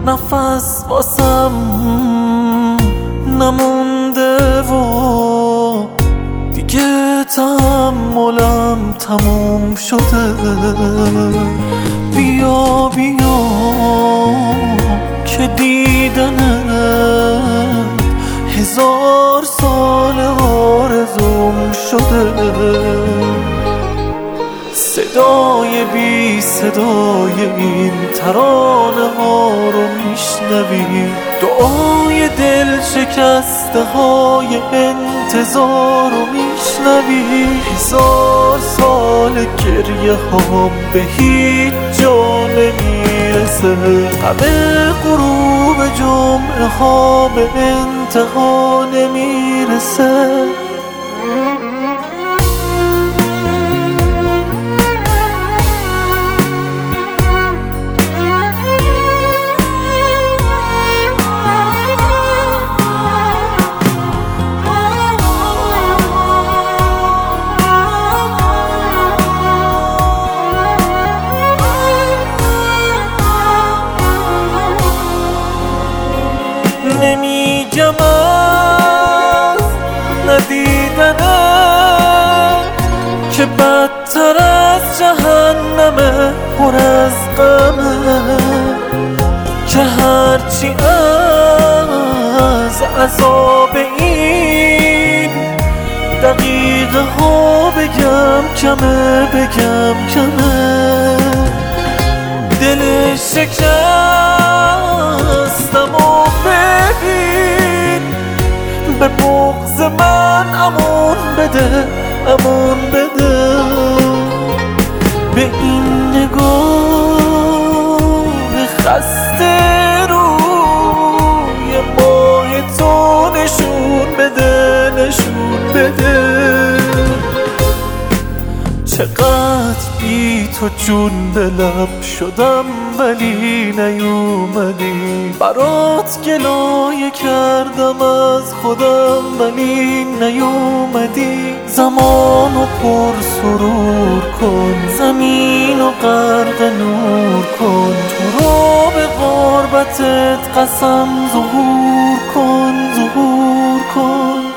نفس واسم نمونده و دیگه تحملم تموم شده. بیا بیا که دیدنت 1000 سال آرزوم شده. صدای بی صدای این ترانه ها رو میشنوی، دعای دل شکسته های انتظار رو میشنوی. 1000 سال گریه ها به هیچ جا نمیرسه، همه غروب جمعه ها به انتها نمیرسه. نمیگم از ندیدنت که بدتر از جهنمه، پر از غمه، که هرچی از عذاب این دقیقه ها بگم کمه، بگم کمه. دل شکستم و ببین، به بغض من امان بده، امان بده. به این نگاه خسته روی ماه تو نشون بده، نشون بده. چقدر بی تو جون به لب شدم ولی نیومدی، برات گلایه کردم از خودم ولی نیومدی. زمانو پر سرور کن، زمینو غرق نور کن، تو رو به غربتت قسم ظهور کن، ظهور کن.